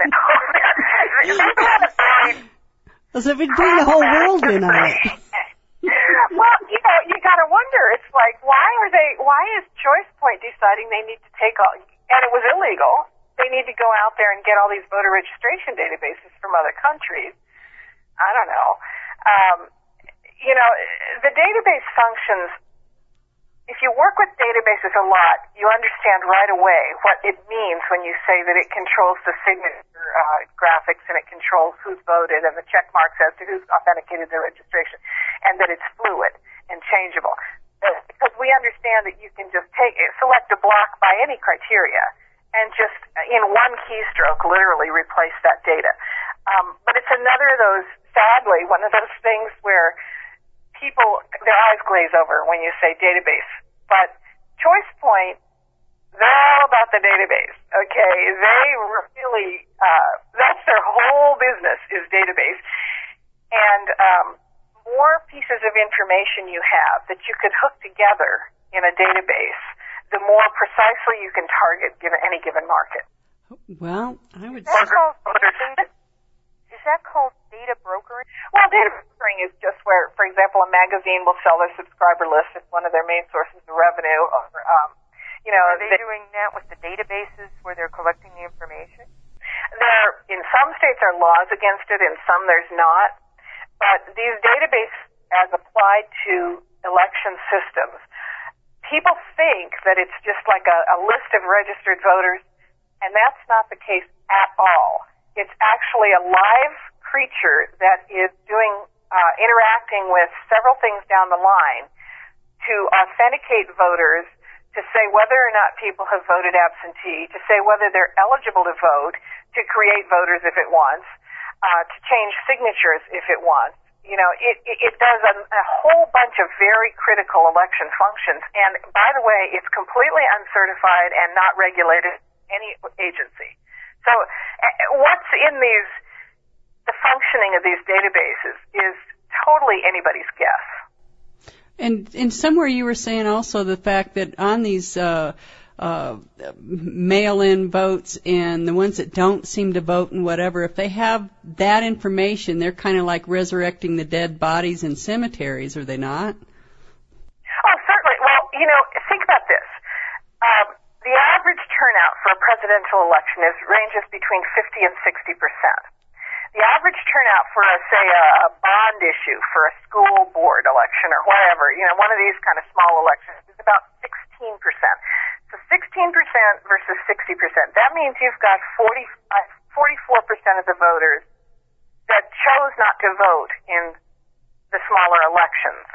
So they've been bringing the whole world in on it. Well, you gotta wonder. It's like, why is Choice Point deciding they need to take all, and it was illegal, they need to go out there and get all these voter registration databases from other countries? I don't know. The database functions, if you work with databases a lot, you understand right away what it means when you say that it controls the signature graphics and it controls who's voted and the check marks as to who's authenticated their registration, and that it's fluid and changeable. Because we understand that you can just select a block by any criteria and just in one keystroke literally replace that data. But it's another of those, sadly, one of those things where people, their eyes glaze over when you say database. But Choice Point, they're all about the database, okay? They really, that's their whole business is database. And more pieces of information you have that you could hook together in a database, the more precisely you can target any given market. Well, I would say... Is that called data brokering? Well, data brokering is just where, for example, a magazine will sell their subscriber list. It's one of their main sources of revenue. Or, are they doing that with the databases where they're collecting the information? In some states are laws against it, in some there's not. But these databases, as applied to election systems, people think that it's just like a list of registered voters, and that's not the case at all. It's actually a live creature that is interacting with several things down the line to authenticate voters, to say whether or not people have voted absentee, to say whether they're eligible to vote, to create voters if it wants, to change signatures if it wants. It does a whole bunch of very critical election functions. And by the way, it's completely uncertified and not regulated by any agency. So what's in the functioning of these databases is totally anybody's guess. And somewhere you were saying also the fact that on these mail-in votes and the ones that don't seem to vote and whatever, if they have that information, they're kind of like resurrecting the dead bodies in cemeteries, are they not? Oh, certainly. Well, think about this. The average turnout for a presidential election ranges between 50 and 60%. The average turnout for, say, a bond issue for a school board election or whatever, one of these kind of small elections is about 16%. So 16% versus 60%. That means you've got 44% of the voters that chose not to vote in the smaller elections.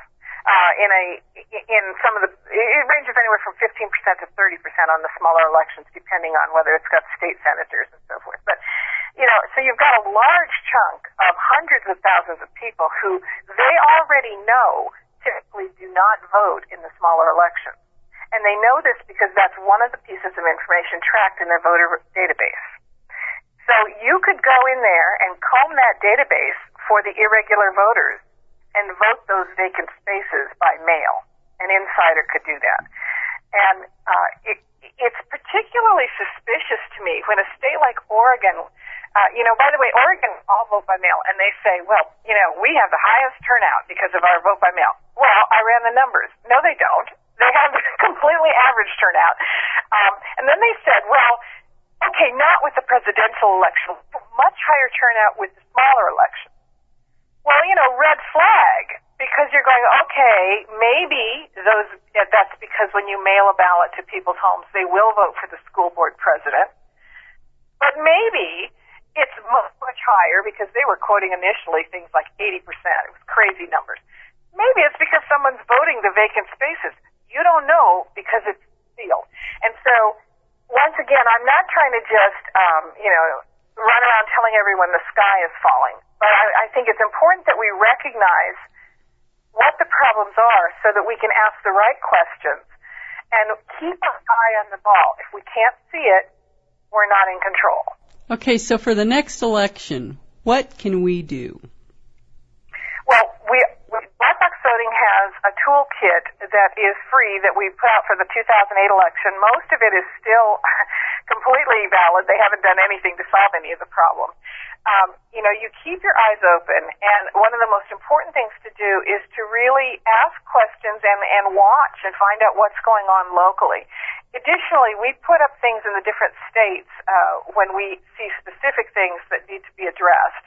In some of it ranges anywhere from 15% to 30% on the smaller elections, depending on whether it's got state senators and so forth. But, so you've got a large chunk of hundreds of thousands of people who they already know typically do not vote in the smaller elections. And they know this because that's one of the pieces of information tracked in their voter database. So you could go in there and comb that database for the irregular voters and vote those vacant spaces by mail. An insider could do that. And it's particularly suspicious to me when a state like Oregon, by the way, Oregon all vote by mail, and they say, well, we have the highest turnout because of our vote by mail. Well, I ran the numbers. No, they don't. They have a completely average turnout. And then they said, well, okay, not with the presidential election, much higher turnout with the smaller election. Well, red flag, because you're going, okay, maybe that's because when you mail a ballot to people's homes, they will vote for the school board president. But maybe it's much higher because they were quoting initially things like 80%. It was crazy numbers. Maybe it's because someone's voting the vacant spaces. You don't know because it's sealed. And so, once again, I'm not trying to just, run around telling everyone the sky is falling. But I think it's important that we recognize what the problems are so that we can ask the right questions and keep our eye on the ball. If we can't see it, we're not in control. Okay, so for the next election, what can we do? Well, Black Box Voting has a toolkit that is free that we put out for the 2008 election. Most of it is still completely valid. They haven't done anything to solve any of the problems. You keep your eyes open, and one of the most important things to do is to really ask questions and watch and find out what's going on locally. Additionally, we put up things in the different states when we see specific things that need to be addressed.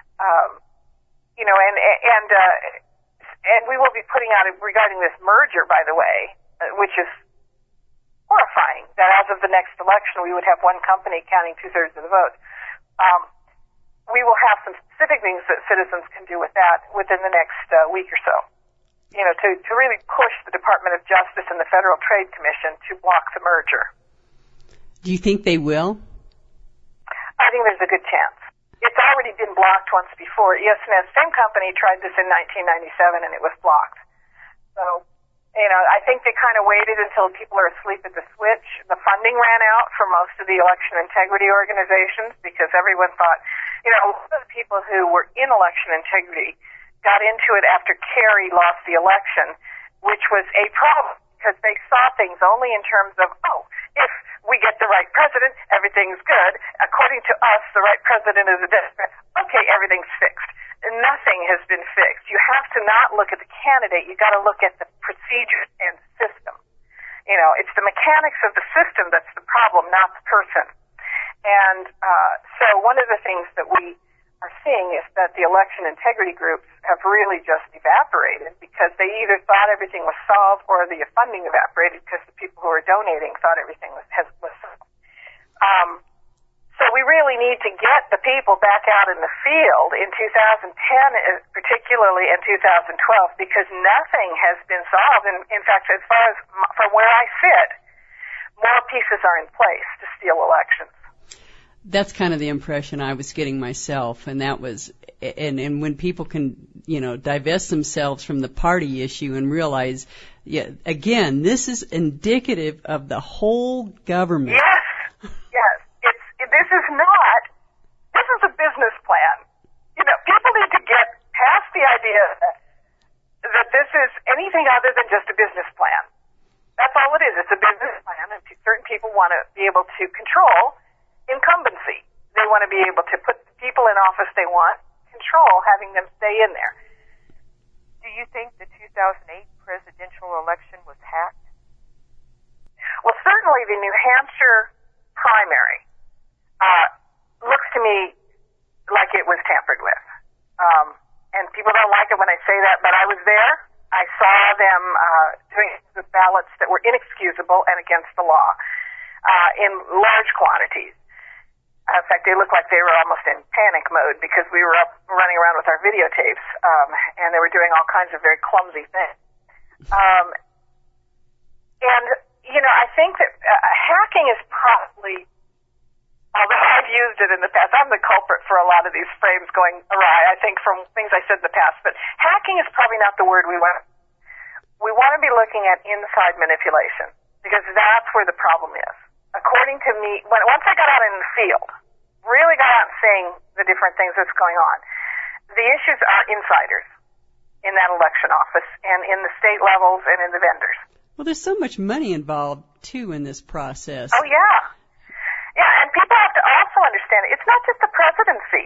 And we will be putting out regarding this merger, by the way, which is horrifying, that as of the next election we would have one company counting 2/3 of the votes. We will have some specific things that citizens can do with that within the next week or so, to really push the Department of Justice and the Federal Trade Commission to block the merger. Do you think they will? I think there's a good chance. It's already been blocked once before. ES&S, same company, tried this in 1997 and it was blocked. So, I think they kind of waited until people are asleep at the switch. The funding ran out for most of the election integrity organizations because everyone thought, a lot of the people who were in election integrity got into it after Kerry lost the election, which was a problem because they saw things only in terms of, oh, if we get the right president, everything's good. According to us, the right president is a Democrat. Okay, everything's fixed. Nothing has been fixed. You have to not look at the candidate. You got to look at the procedures and system. You know, it's the mechanics of the system that's the problem, not the person. And so one of the things that we are seeing is that the election integrity groups have really just evaporated because they either thought everything was solved or the funding evaporated because the people who were donating thought everything was solved. So we really need to get the people back out in the field in 2010, particularly in 2012, because nothing has been solved. And in fact, as far as from where I sit, more pieces are in place to steal elections. That's kind of the impression I was getting myself, and that was, and when people can, you know, divest themselves from the party issue and realize, yeah, again, this is indicative of the whole government. Yes. This is a business plan. You know, people need to get past the idea that this is anything other than just a business plan. That's all it is. It's a business plan, and certain people want to be able to control incumbency. They want to be able to put the people in office they want, control having them stay in there. Do you think the 2008 presidential election was hacked? Well, certainly the New Hampshire primary looks to me like it was tampered with. And people don't like it when I say that, but I was there. I saw them doing the ballots that were inexcusable and against the law in large quantities. In fact, they looked like they were almost in panic mode because we were up running around with our videotapes, and they were doing all kinds of very clumsy things. And, you know, I think that hacking is probably, although I've used it in the past, I'm the culprit for a lot of these frames going awry, I think, from things I said in the past, but hacking is probably not the word we want. We want to be looking at inside manipulation, because that's where the problem is. According to me, once I got out in the field, really got out and seeing the different things that's going on, the issues are insiders in that election office and in the state levels and in the vendors. Well, there's so much money involved, too, in this process. Oh, yeah. Yeah, and people have to also understand it's not just the presidency.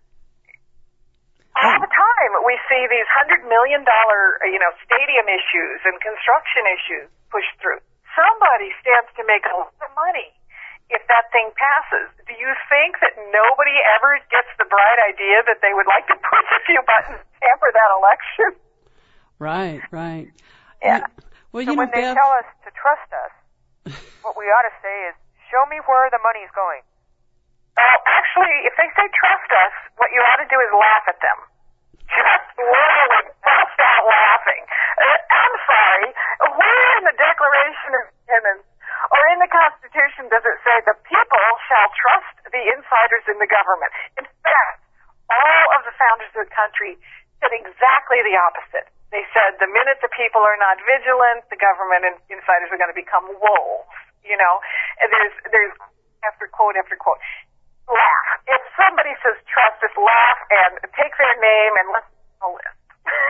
All the time we see these $100 million, stadium issues and construction issues pushed through. Somebody stands to make a lot of money if that thing passes. Do you think that nobody ever gets the bright idea that they would like to push a few buttons to tamper that election? Right, right. Yeah. Well, so when they tell us to trust us, what we ought to say is, show me where the money's going. Actually, if they say trust us, what you ought to do is laugh at them. Just literally bust out laughing. I'm sorry, where in the Declaration of Independence or in the Constitution does it say the people shall trust the insiders in the government? In fact, all of the founders of the country said exactly the opposite. They said the minute the people are not vigilant, the government and insiders are going to become wolves. You know, and there's after quote after quote. Laugh. If somebody says trust us, laugh and take their name and let's make a list.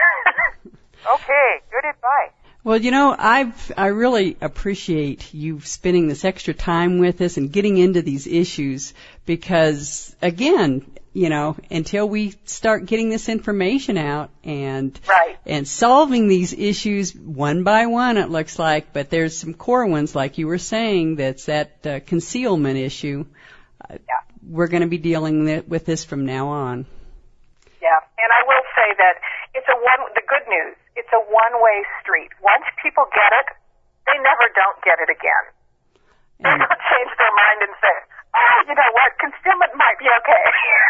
Okay, good advice. Well, you know, I really appreciate you spending this extra time with us and getting into these issues because, again, you know, until we start getting this information out and solving these issues one by one, it looks like, but there's some core ones, like you were saying, that's that concealment issue. We're going to be dealing with this from now on. Yeah, and I will say that the good news, it's a one-way street. Once people get it, they never don't get it again. They don't change their mind and say, oh, you know what, concealment might be okay.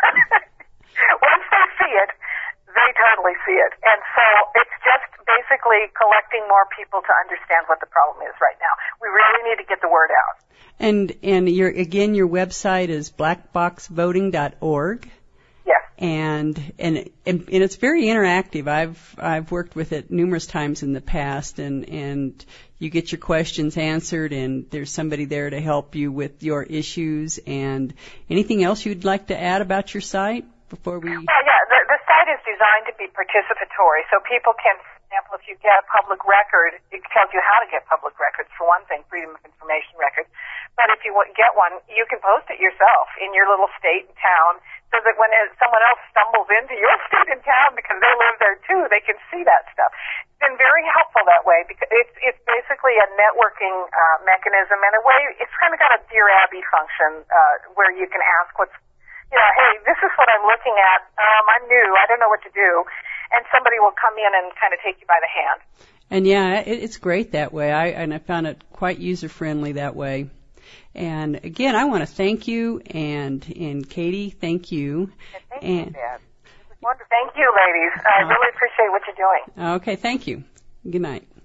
Once they see it, they totally see it. And so it's just basically collecting more people to understand what the problem is right now. We really need to get the word out. And your website is blackboxvoting.org. Yes. And it's very interactive. I've worked with it numerous times in the past, and you get your questions answered, and there's somebody there to help you with your issues. And anything else you'd like to add about your site before we? The site is designed to be participatory, so people can example, if you get a public record, it tells you how to get public records, for one thing, Freedom of Information records. But if you get one, you can post it yourself in your little state and town, so that when someone else stumbles into your state and town because they live there too, they can see that stuff. It's been very helpful that way because it's basically a networking mechanism. In a way, it's kind of got a Dear Abby function where you can ask hey, this is what I'm looking at. I'm new. I don't know what to do. And somebody will come in and kind of take you by the hand. And yeah, it's great that way. I found it quite user-friendly that way. And again, I want to thank you, and Katie, thank you. Thank you, Deb. It was wonderful. Thank you, ladies. I really appreciate what you're doing. Okay, thank you. Good night.